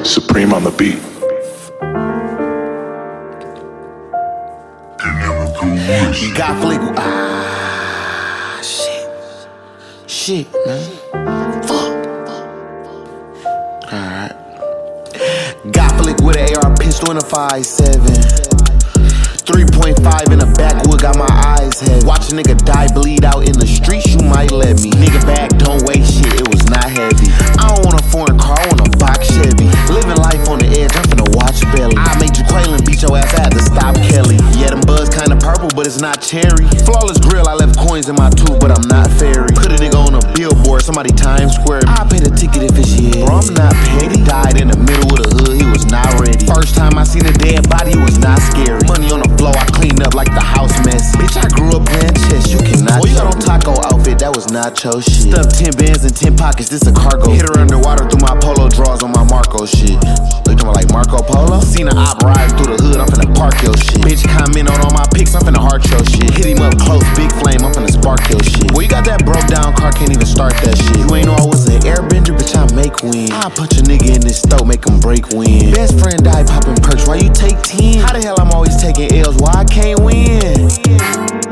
Supreme on the beat. Got flick. Shit, man. Fuck. Alright. Got flick with an AR pistol and a 5.7. 3.5 in the backwood, got my eyes heavy. Watch a nigga die, bleed out in the streets, you might let me. Nigga back, don't waste shit, it was not heavy. I don't want a foreign car, I want a box Chevy. Living life on the edge, I'm finna watch Belly. I made you quail and beat your ass, I had to stop Kelly. Yeah, them buds kinda purple, but it's not cherry. Flawless grill, I left coins in my tooth, but I'm not fairy. Put a nigga on a billboard, somebody Times Square. I pay the ticket if it's yeah. Bro, I'm not petty. Died in the middle of the hood, he was not ready. First time I seen a dead body, it was not scary. Money on the floor, I cleaned up like the house mess. Bitch, I grew up playing chess, you cannot. Boy, you got on taco outfit, that was not your shit. Stuffed 10 bands in 10 pockets, this a cargo. Hit her underwater through my polo drawers on my Marco shit. You talking about like Marco Polo? Seen an op riding through the hood, I'm finna park your shit. Bitch, comment on all my pics, I'm finna heart your shit. Hit him up close, big flame, I'm finna spark your shit. Boy, you got that broke down car, can't even start that shit. You ain't know I was an airbender, bitch, I make wind. I punch a nigga in this throat, make him break wind. Best friend died popping perks, why you take 10? How the hell I'm always taking L's, why I can't win?